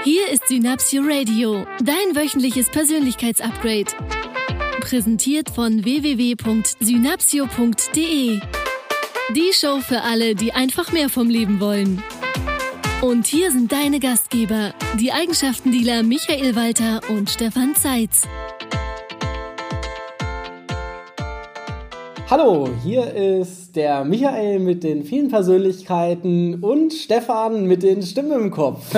Hier ist Synapsio Radio, dein wöchentliches Persönlichkeitsupgrade. Präsentiert von www.synapsio.de. Die Show für alle, die einfach mehr vom Leben wollen. Und hier sind deine Gastgeber, die Eigenschaftendealer Michael Walter und Stefan Zeitz. Hallo, hier ist der Michael mit den vielen Persönlichkeiten und Stefan mit den Stimmen im Kopf.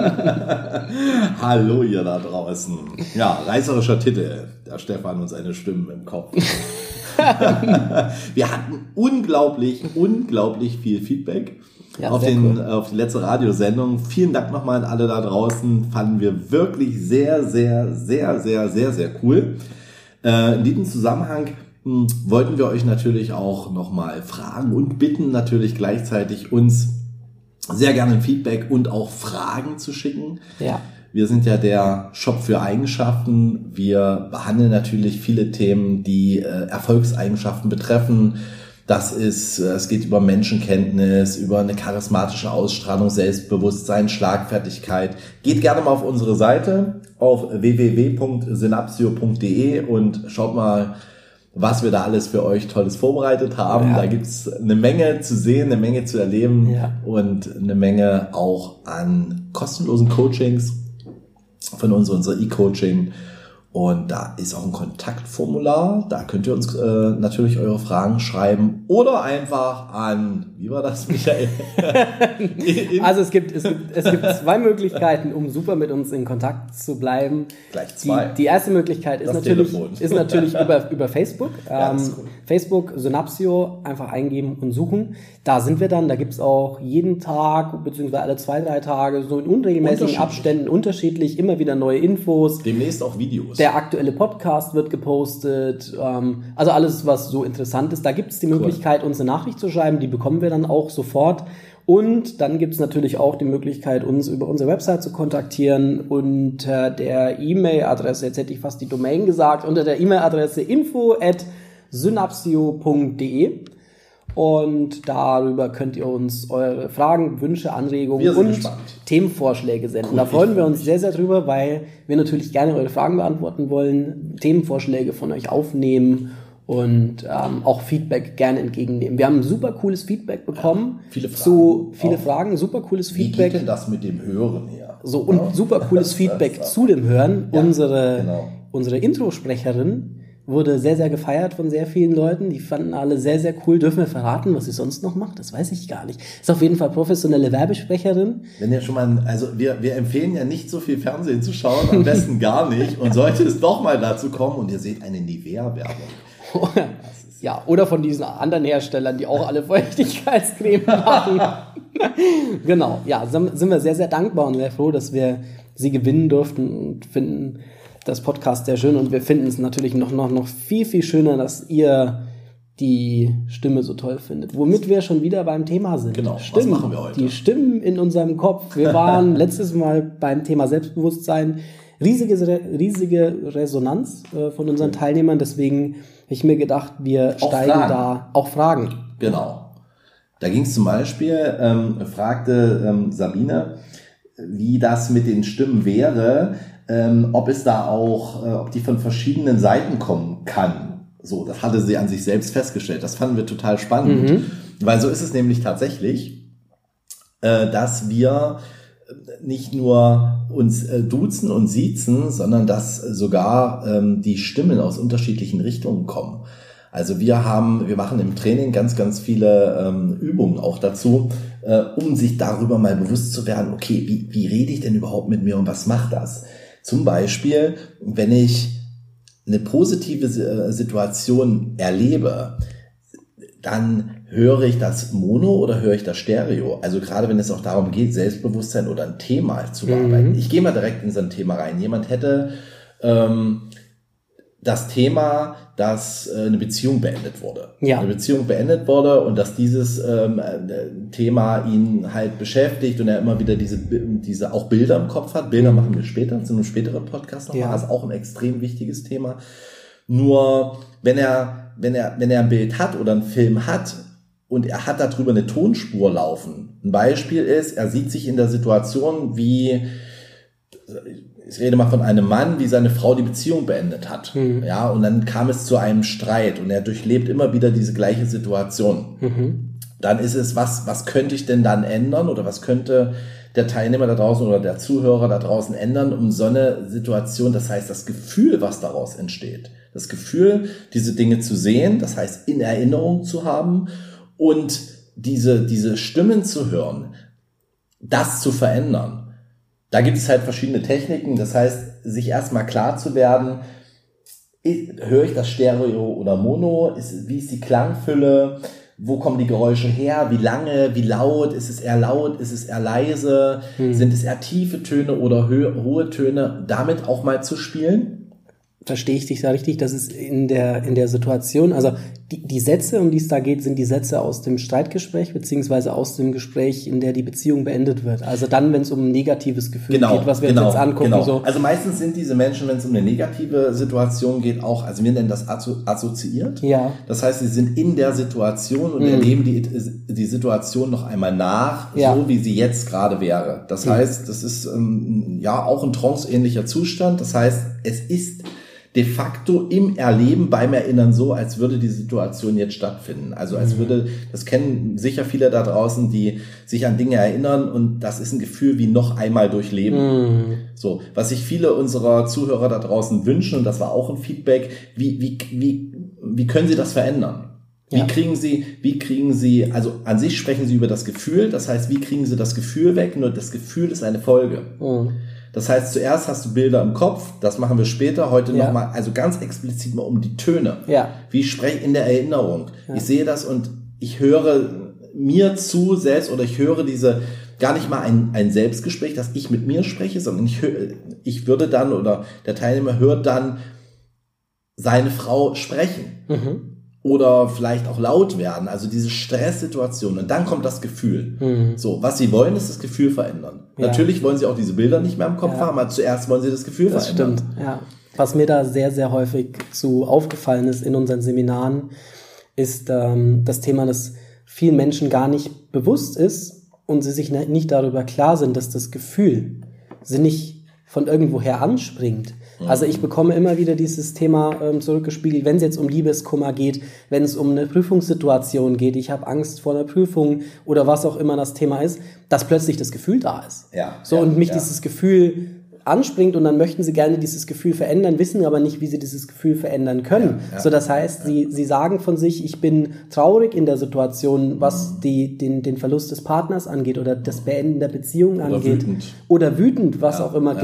Hallo ihr da draußen. Ja, reißerischer Titel, der Stefan und seine Stimmen im Kopf. Wir hatten unglaublich viel Feedback auf die letzte Radiosendung. Vielen Dank nochmal an alle da draußen. Fanden wir wirklich sehr cool. In diesem Zusammenhang wollten wir euch natürlich auch nochmal fragen und bitten natürlich gleichzeitig uns sehr gerne ein Feedback und auch Fragen zu schicken. Ja. Wir sind ja der Shop für Eigenschaften. Wir behandeln natürlich viele Themen, die Erfolgseigenschaften betreffen. Es geht über Menschenkenntnis, über eine charismatische Ausstrahlung, Selbstbewusstsein, Schlagfertigkeit. Geht gerne mal auf unsere Seite auf www.synapsio.de und schaut mal, was wir da alles für euch Tolles vorbereitet haben. Ja. Da gibt's eine Menge zu sehen, eine Menge zu erleben und eine Menge auch an kostenlosen Coachings von uns, unser E-Coaching. Und da ist auch ein Kontaktformular. Da könnt ihr uns natürlich eure Fragen schreiben oder einfach an, wie war das, Michael? Also es gibt zwei Möglichkeiten, um super mit uns in Kontakt zu bleiben. Gleich zwei. Die erste Möglichkeit ist natürlich über Facebook. Facebook, Synapsio, einfach eingeben und suchen. Da sind wir dann. Da gibt's auch jeden Tag, beziehungsweise alle 2-3 Tage, so in unregelmäßigen Abständen unterschiedlich immer wieder neue Infos. Demnächst auch Videos. Der aktuelle Podcast wird gepostet, also alles, was so interessant ist. Da gibt es die Möglichkeit, uns eine Nachricht zu schreiben, die bekommen wir dann auch sofort. Und dann gibt es natürlich auch die Möglichkeit, uns über unsere Website zu kontaktieren unter der E-Mail-Adresse, jetzt hätte ich fast die Domain gesagt, unter der E-Mail-Adresse info@synapsio.de. Und darüber könnt ihr uns eure Fragen, Wünsche, Anregungen und Themenvorschläge senden. Da freuen wir uns sehr drüber, weil wir natürlich gerne eure Fragen beantworten wollen, Themenvorschläge von euch aufnehmen und auch Feedback gerne entgegennehmen. Wir haben super cooles Feedback bekommen. Viele Fragen, super cooles Feedback. Wie geht denn das mit dem Hören her? So, und super cooles Feedback zu dem Hören. Ja, unsere Introsprecherin wurde sehr gefeiert von sehr vielen Leuten. Die fanden alle sehr cool. Dürfen wir verraten, was sie sonst noch macht? Das weiß ich gar nicht. Ist auf jeden Fall professionelle Werbesprecherin. Wenn ihr schon mal, also wir empfehlen ja nicht so viel Fernsehen zu schauen, am besten gar nicht. Und sollte es doch mal dazu kommen und ihr seht eine Nivea-Werbung. Ja, oder von diesen anderen Herstellern, die auch alle Feuchtigkeitscreme machen. Genau, ja, sind wir sehr dankbar und sehr froh, dass wir sie gewinnen durften und finden das Podcast sehr schön, und wir finden es natürlich noch viel schöner, dass ihr die Stimme so toll findet. Womit wir schon wieder beim Thema sind. Genau, was machen wir heute? Die Stimmen in unserem Kopf. Wir waren letztes Mal beim Thema Selbstbewusstsein. Riesige Resonanz von unseren Teilnehmern, deswegen habe ich mir gedacht, wir steigen da auch Fragen. Genau. Da ging es zum Beispiel, fragte Sabine, wie das mit den Stimmen wäre, ob die von verschiedenen Seiten kommen kann. So, das hatte sie an sich selbst festgestellt. Das fanden wir total spannend, weil so ist es nämlich tatsächlich, dass wir nicht nur uns duzen und siezen, sondern dass sogar die Stimmen aus unterschiedlichen Richtungen kommen. Also wir machen im Training ganz viele Übungen auch dazu, um sich darüber mal bewusst zu werden, okay, wie rede ich denn überhaupt mit mir und was macht das? Zum Beispiel, wenn ich eine positive Situation erlebe, dann höre ich das Mono oder höre ich das Stereo? Also gerade wenn es auch darum geht, Selbstbewusstsein oder ein Thema zu bearbeiten. Ich gehe mal direkt in so ein Thema rein. Jemand hätte das Thema, dass eine Beziehung beendet wurde. Ja. Eine Beziehung beendet wurde und dass dieses Thema ihn halt beschäftigt und er immer wieder diese auch Bilder im Kopf hat. Bilder machen wir später, zu einem späteren Podcast nochmal. Das ist auch ein extrem wichtiges Thema. Nur wenn er ein Bild hat oder einen Film hat und er hat darüber eine Tonspur laufen. Ein Beispiel ist, er sieht sich in der Situation, wie ich rede mal von einem Mann, wie seine Frau die Beziehung beendet hat. Ja, und dann kam es zu einem Streit und er durchlebt immer wieder diese gleiche Situation. Dann ist es, was könnte ich denn dann ändern oder was könnte der Teilnehmer da draußen oder der Zuhörer da draußen ändern, um so eine Situation, das heißt das Gefühl, was daraus entsteht, das Gefühl, diese Dinge zu sehen, das heißt in Erinnerung zu haben und diese Stimmen zu hören, das zu verändern. Da gibt es halt verschiedene Techniken, das heißt, sich erstmal klar zu werden, höre ich das Stereo oder Mono, wie ist die Klangfülle, wo kommen die Geräusche her, wie lange, wie laut, ist es eher leise, sind es eher tiefe Töne oder hohe Töne, damit auch mal zu spielen. Verstehe ich dich da richtig, dass es in der Situation, also die Sätze, um die es da geht, sind die Sätze aus dem Streitgespräch, beziehungsweise aus dem Gespräch, in der die Beziehung beendet wird. Also dann, wenn es um ein negatives Gefühl geht, was wir uns jetzt angucken. Genau. So. Also meistens sind diese Menschen, wenn es um eine negative Situation geht, auch, also wir nennen das assoziiert. Ja. Das heißt, sie sind in der Situation und erleben die Situation noch einmal nach, so wie sie jetzt gerade wäre. Das heißt, das ist auch ein tranceähnlicher Zustand. Das heißt, es ist de facto im Erleben, beim Erinnern so, als würde die Situation jetzt stattfinden. Also als würde, das kennen sicher viele da draußen, die sich an Dinge erinnern und das ist ein Gefühl wie noch einmal durchleben. So, was sich viele unserer Zuhörer da draußen wünschen, und das war auch ein Feedback, wie können sie das verändern? Wie kriegen sie, also an sich sprechen sie über das Gefühl, das heißt, wie kriegen sie das Gefühl weg? Nur das Gefühl ist eine Folge. Das heißt, zuerst hast du Bilder im Kopf, das machen wir später, heute nochmal, also ganz explizit mal um die Töne. Ja. Wie spreche ich in der Erinnerung? Ja. Ich sehe das und ich höre mir zu selbst oder ich höre gar nicht mal ein Selbstgespräch, dass ich mit mir spreche, sondern ich würde dann oder der Teilnehmer hört dann seine Frau sprechen. Oder vielleicht auch laut werden, also diese Stresssituation. Und dann kommt das Gefühl. So, was sie wollen, ist das Gefühl verändern. Ja. Natürlich wollen sie auch diese Bilder nicht mehr im Kopf haben, aber zuerst wollen sie das Gefühl verändern. Das stimmt, ja. Was mir da sehr, sehr häufig aufgefallen ist in unseren Seminaren, ist das Thema, dass vielen Menschen gar nicht bewusst ist und sie sich nicht darüber klar sind, dass das Gefühl sie nicht von irgendwoher anspringt. Also ich bekomme immer wieder dieses Thema zurückgespiegelt, wenn es jetzt um Liebeskummer geht, wenn es um eine Prüfungssituation geht, ich habe Angst vor einer Prüfung oder was auch immer das Thema ist, dass plötzlich das Gefühl da ist. Und dieses Gefühl anspringt und dann möchten sie gerne dieses Gefühl verändern, wissen aber nicht, wie sie dieses Gefühl verändern können. So, das heißt, sie sagen von sich, ich bin traurig in der Situation, was den Verlust des Partners angeht oder das Beenden der Beziehung angeht. Oder wütend, was auch immer,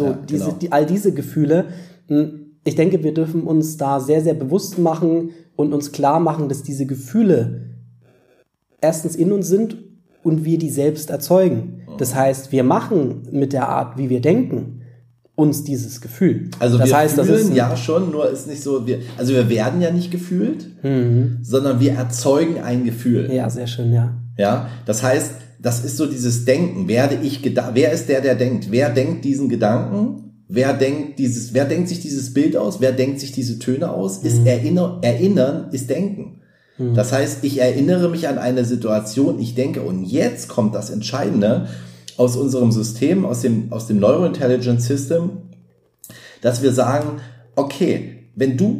all diese Gefühle. Ich denke, wir dürfen uns da sehr, sehr bewusst machen und uns klar machen, dass diese Gefühle erstens in uns sind und wir die selbst erzeugen. Das heißt, wir machen mit der Art, wie wir denken, uns dieses Gefühl. Also das heißt, fühlen das ist ja schon, nur ist nicht so, wir werden ja nicht gefühlt, sondern wir erzeugen ein Gefühl. Ja, sehr schön, ja. Ja, das heißt, das ist so dieses Denken. Wer ist der denkt? Wer denkt diesen Gedanken? Wer denkt sich dieses Bild aus? Wer denkt sich diese Töne aus? Ist Erinnern ist Denken. Das heißt, ich erinnere mich an eine Situation, ich denke, und jetzt kommt das Entscheidende aus unserem System, aus dem Neurointelligence System, dass wir sagen, okay, wenn du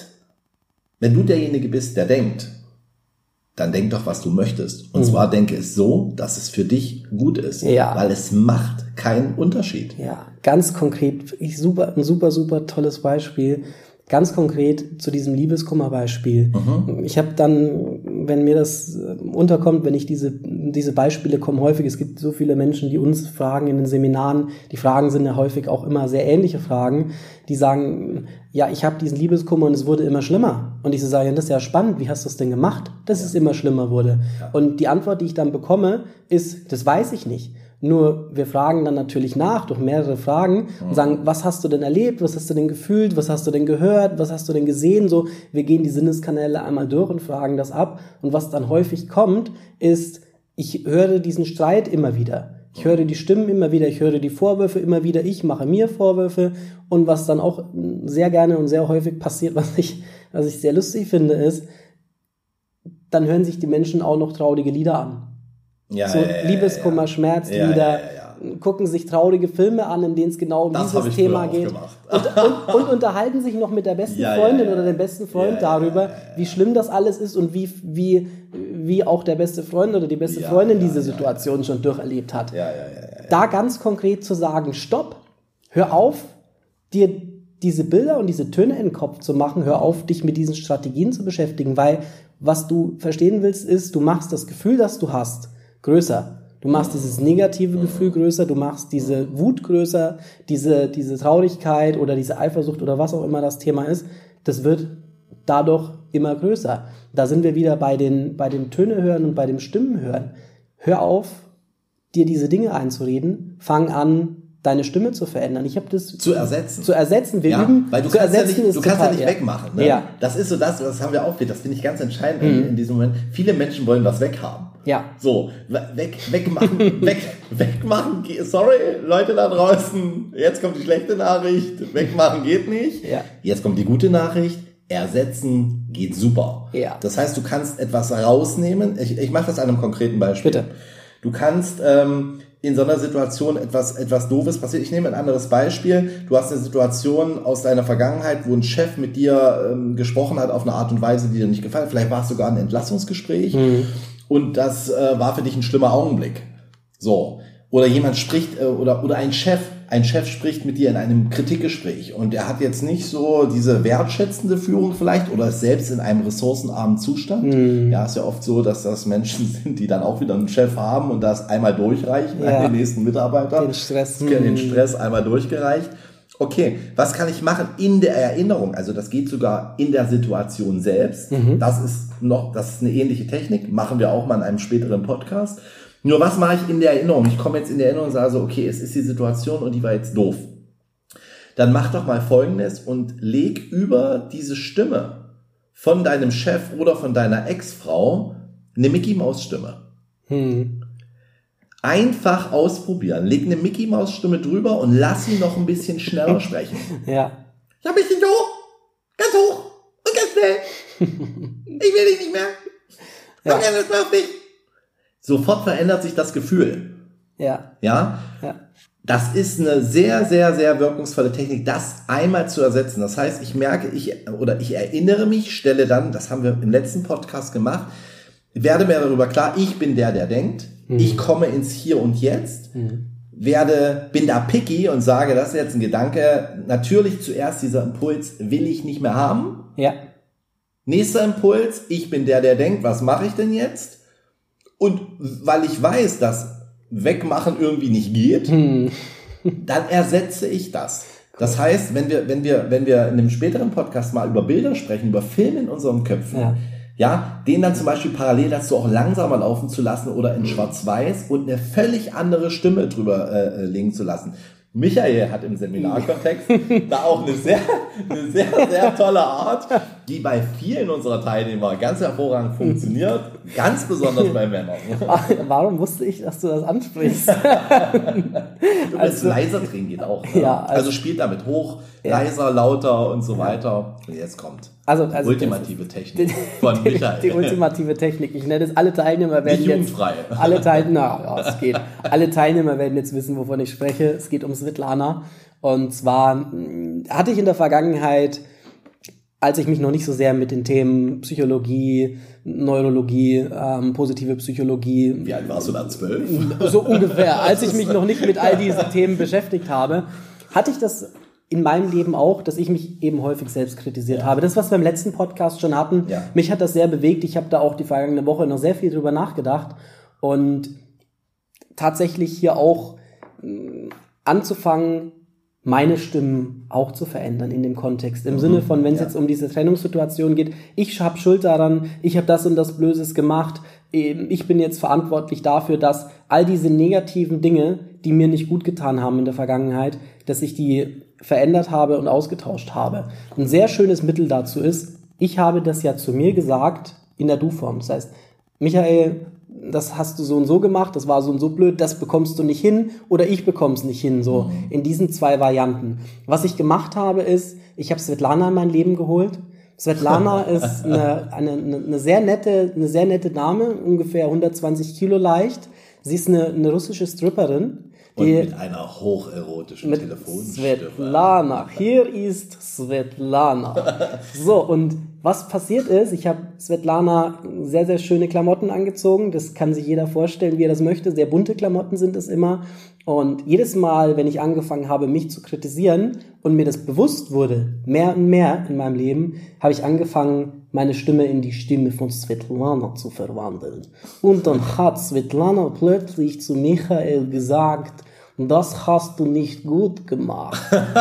derjenige bist, der denkt, dann denk doch, was du möchtest. Und zwar denke es so, dass es für dich gut ist, weil es macht keinen Unterschied. Ja, ganz konkret, ein super tolles Beispiel. Ganz konkret zu diesem Liebeskummer-Beispiel. Ich habe dann, wenn mir das unterkommt, wenn ich diese Beispiele kommen häufig, es gibt so viele Menschen, die uns fragen in den Seminaren, die Fragen sind ja häufig auch immer sehr ähnliche Fragen, die sagen, ja, ich habe diesen Liebeskummer und es wurde immer schlimmer. Und ich so sage, das ist ja spannend, wie hast du das denn gemacht, dass es immer schlimmer wurde? Ja. Und die Antwort, die ich dann bekomme, ist, das weiß ich nicht. Nur wir fragen dann natürlich nach, durch mehrere Fragen und sagen, was hast du denn erlebt, was hast du denn gefühlt, was hast du denn gehört, was hast du denn gesehen? So, wir gehen die Sinneskanäle einmal durch und fragen das ab. Und was dann häufig kommt, ist, ich höre diesen Streit immer wieder. Ich höre die Stimmen immer wieder, ich höre die Vorwürfe immer wieder, ich mache mir Vorwürfe. Und was dann auch sehr gerne und sehr häufig passiert, was ich sehr lustig finde, ist, dann hören sich die Menschen auch noch traurige Lieder an. Liebeskummer, Schmerzlieder, gucken sich traurige Filme an, in denen es genau um dieses Thema geht. Und unterhalten sich noch mit der besten Freundin oder dem besten Freund darüber, wie schlimm das alles ist und wie auch der beste Freund oder die beste Freundin diese Situation schon durcherlebt hat. Da ganz konkret zu sagen, stopp, hör auf, dir diese Bilder und diese Töne in den Kopf zu machen, hör auf, dich mit diesen Strategien zu beschäftigen, weil was du verstehen willst, ist, du machst das Gefühl, das du hast, größer. Du machst dieses negative Gefühl größer, du machst diese Wut größer, diese Traurigkeit oder diese Eifersucht oder was auch immer das Thema ist, das wird dadurch immer größer. Da sind wir wieder bei dem Töne hören und bei dem Stimmen hören. Hör auf, dir diese Dinge einzureden, fang an, deine Stimme zu verändern. Ich habe das zu ersetzen. Wir üben. Weil du kannst ja nicht wegmachen. Ne? Ja. Das ist so das haben wir auch, das finde ich ganz entscheidend in diesem Moment. Viele Menschen wollen was weghaben. Ja. So, wegmachen, wegmachen, sorry, Leute da draußen, jetzt kommt die schlechte Nachricht, wegmachen geht nicht. Ja. Jetzt kommt die gute Nachricht, ersetzen geht super. Ja. Das heißt, du kannst etwas rausnehmen. Ich mache das an einem konkreten Beispiel. Bitte. Du kannst in so einer Situation etwas Doofes passiert. Ich nehme ein anderes Beispiel. Du hast eine Situation aus deiner Vergangenheit, wo ein Chef mit dir gesprochen hat auf eine Art und Weise, die dir nicht gefallen hat. Vielleicht war es sogar ein Entlassungsgespräch und das war für dich ein schlimmer Augenblick. So. Oder jemand spricht, oder ein Chef spricht mit dir in einem Kritikgespräch und er hat jetzt nicht so diese wertschätzende Führung vielleicht oder ist selbst in einem ressourcenarmen Zustand. Ja, ist ja oft so, dass das Menschen sind, die dann auch wieder einen Chef haben und das einmal durchreichen an den nächsten Mitarbeiter. Den Stress einmal durchgereicht. Okay, was kann ich machen in der Erinnerung? Also das geht sogar in der Situation selbst. Das ist eine ähnliche Technik, machen wir auch mal in einem späteren Podcast. Nur was mache ich in der Erinnerung? Ich komme jetzt in der Erinnerung und sage so, okay, es ist die Situation und die war jetzt doof. Dann mach doch mal Folgendes und leg über diese Stimme von deinem Chef oder von deiner Ex-Frau eine Mickey-Maus-Stimme. Einfach ausprobieren. Leg eine Mickey-Maus-Stimme drüber und lass ihn noch ein bisschen schneller sprechen. Ja. Ein bisschen hoch und ganz schnell. Ich will dich nicht mehr. Komm jetzt mal auf mich. Sofort verändert sich das Gefühl. Ja. Das ist eine sehr, sehr, sehr wirkungsvolle Technik, das einmal zu ersetzen. Das heißt, ich merke, ich erinnere mich, stelle dann, das haben wir im letzten Podcast gemacht, werde mir darüber klar, ich bin der denkt, ich komme ins Hier und Jetzt, bin da picky und sage, das ist jetzt ein Gedanke, natürlich zuerst dieser Impuls, will ich nicht mehr haben. Ja. Nächster Impuls, ich bin der denkt, was mache ich denn jetzt? Und weil ich weiß, dass Wegmachen irgendwie nicht geht, dann ersetze ich das. Das heißt, wenn wir in einem späteren Podcast mal über Bilder sprechen, über Filme in unseren Köpfen, den dann zum Beispiel parallel dazu auch langsamer laufen zu lassen oder in Schwarz-Weiß und eine völlig andere Stimme drüber legen zu lassen. Michael hat im Seminarkontext da auch eine sehr, sehr tolle Art, die bei vielen unserer Teilnehmer ganz hervorragend funktioniert, ganz besonders bei Männern. Warum wusste ich, dass du das ansprichst? Also leiser drehen geht auch. Ne? Ja, also spielt damit hoch, leiser, lauter und so weiter. Und jetzt kommt die ultimative Technik von Michael. Die ultimative Technik. Ich nenne es, alle Teilnehmer werden nicht jugendfrei. Es geht. Alle Teilnehmer werden jetzt wissen, wovon ich spreche. Es geht um Svetlana. Und zwar hatte ich in der Vergangenheit, als ich mich noch nicht so sehr mit den Themen Psychologie, Neurologie, positive Psychologie. Wie alt warst du da? 12? So ungefähr. Als ich mich noch nicht mit all diesen Themen beschäftigt habe, hatte ich das in meinem Leben auch, dass ich mich eben häufig selbst kritisiert habe. Das, was wir im letzten Podcast schon hatten, mich hat das sehr bewegt. Ich habe da auch die vergangene Woche noch sehr viel drüber nachgedacht und tatsächlich hier auch anzufangen, meine Stimmen auch zu verändern in dem Kontext. Im Sinne von, wenn es jetzt um diese Trennungssituation geht, ich habe Schuld daran, ich habe das und das Blödes gemacht, ich bin jetzt verantwortlich dafür, dass all diese negativen Dinge, die mir nicht gut getan haben in der Vergangenheit, dass ich die verändert habe und ausgetauscht habe. Ein sehr schönes Mittel dazu ist, ich habe das ja zu mir gesagt in der Du-Form. Das heißt, Michael, das hast du so und so gemacht, das war so und so blöd, das bekommst du nicht hin oder ich bekomm's nicht hin, so in diesen zwei Varianten. Was ich gemacht habe ist, ich habe Svetlana in mein Leben geholt. Svetlana ist eine sehr nette Dame, ungefähr 120 Kilo leicht. Sie ist eine russische Stripperin. Und mit einer hocherotischen Telefonstimme. Svetlana, hier ist Svetlana. So, und was passiert ist, ich habe Svetlana sehr, sehr schöne Klamotten angezogen. Das kann sich jeder vorstellen, wie er das möchte. Sehr bunte Klamotten sind es immer. Und jedes Mal, wenn ich angefangen habe, mich zu kritisieren und mir das bewusst wurde, mehr und mehr in meinem Leben, habe ich angefangen, meine Stimme in die Stimme von Svetlana zu verwandeln. Und dann hat Svetlana plötzlich zu Michael gesagt, das hast du nicht gut gemacht.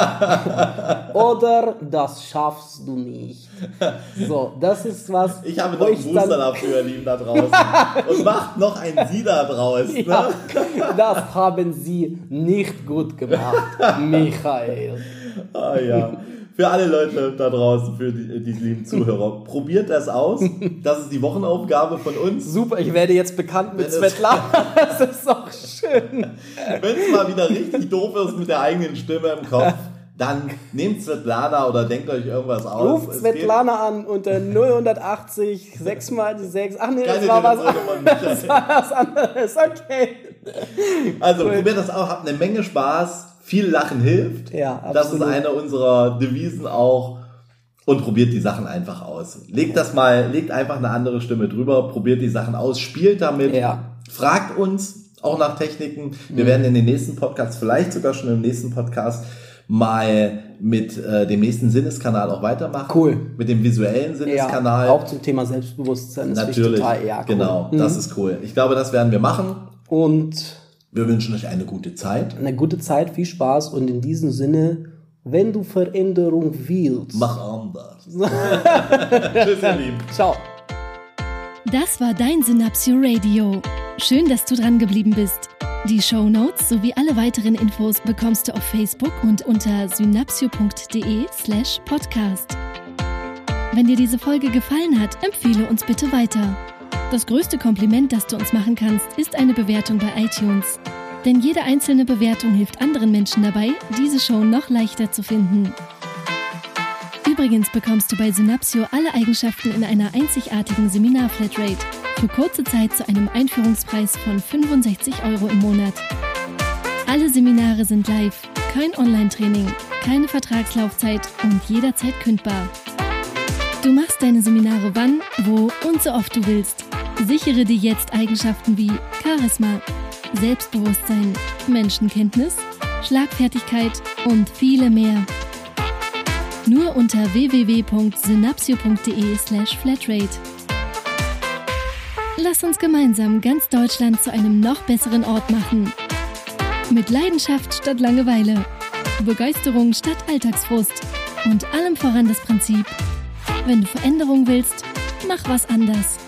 Oder das schaffst du nicht. So, das ist was. Ich habe noch einen Booster dafür, ihr Lieben da draußen. Und macht noch ein Sie da draus. Ne? Ja, das haben Sie nicht gut gemacht, Michael. Ah ja. Für alle Leute da draußen, für die lieben Zuhörer, probiert das aus. Das ist die Wochenaufgabe von uns. Super, ich werde jetzt bekannt mit Svetlana. Das ist doch schön. Wenn es mal wieder richtig doof ist mit der eigenen Stimme im Kopf, dann nehmt Svetlana oder denkt euch irgendwas aus. Ruft Svetlana an unter 080 6 mal die 6. Ach nee, das war was anderes. Okay. Also probiert das auch, habt eine Menge Spaß. Viel Lachen hilft. Ja, absolut. Das ist eine unserer Devisen auch. Und probiert die Sachen einfach aus. Legt einfach eine andere Stimme drüber, probiert die Sachen aus, spielt damit. Ja. Fragt uns auch nach Techniken. Wir werden in den nächsten Podcasts, vielleicht sogar schon im nächsten Podcast, mal mit dem nächsten Sinneskanal auch weitermachen. Cool. Mit dem visuellen Sinneskanal. Ja, auch zum Thema Selbstbewusstsein. Das natürlich. Total, ja, cool. Genau, das ist cool. Ich glaube, das werden wir machen. Und wir wünschen euch eine gute Zeit. Eine gute Zeit, viel Spaß und in diesem Sinne, wenn du Veränderung willst, mach anders. Tschüss, ihr Lieben. Ciao. Das war dein Synapsio Radio. Schön, dass du dran geblieben bist. Die Shownotes sowie alle weiteren Infos bekommst du auf Facebook und unter synapsio.de/podcast. Wenn dir diese Folge gefallen hat, empfehle uns bitte weiter. Das größte Kompliment, das du uns machen kannst, ist eine Bewertung bei iTunes. Denn jede einzelne Bewertung hilft anderen Menschen dabei, diese Show noch leichter zu finden. Übrigens bekommst du bei Synapsio alle Eigenschaften in einer einzigartigen Seminar-Flatrate für kurze Zeit zu einem Einführungspreis von 65 € im Monat. Alle Seminare sind live, kein Online-Training, keine Vertragslaufzeit und jederzeit kündbar. Du machst deine Seminare wann, wo und so oft du willst. Sichere dir jetzt Eigenschaften wie Charisma, Selbstbewusstsein, Menschenkenntnis, Schlagfertigkeit und viele mehr. Nur unter www.synapsio.de/flatrate. Lass uns gemeinsam ganz Deutschland zu einem noch besseren Ort machen. Mit Leidenschaft statt Langeweile, Begeisterung statt Alltagsfrust und allem voran das Prinzip: wenn du Veränderung willst, mach was anders.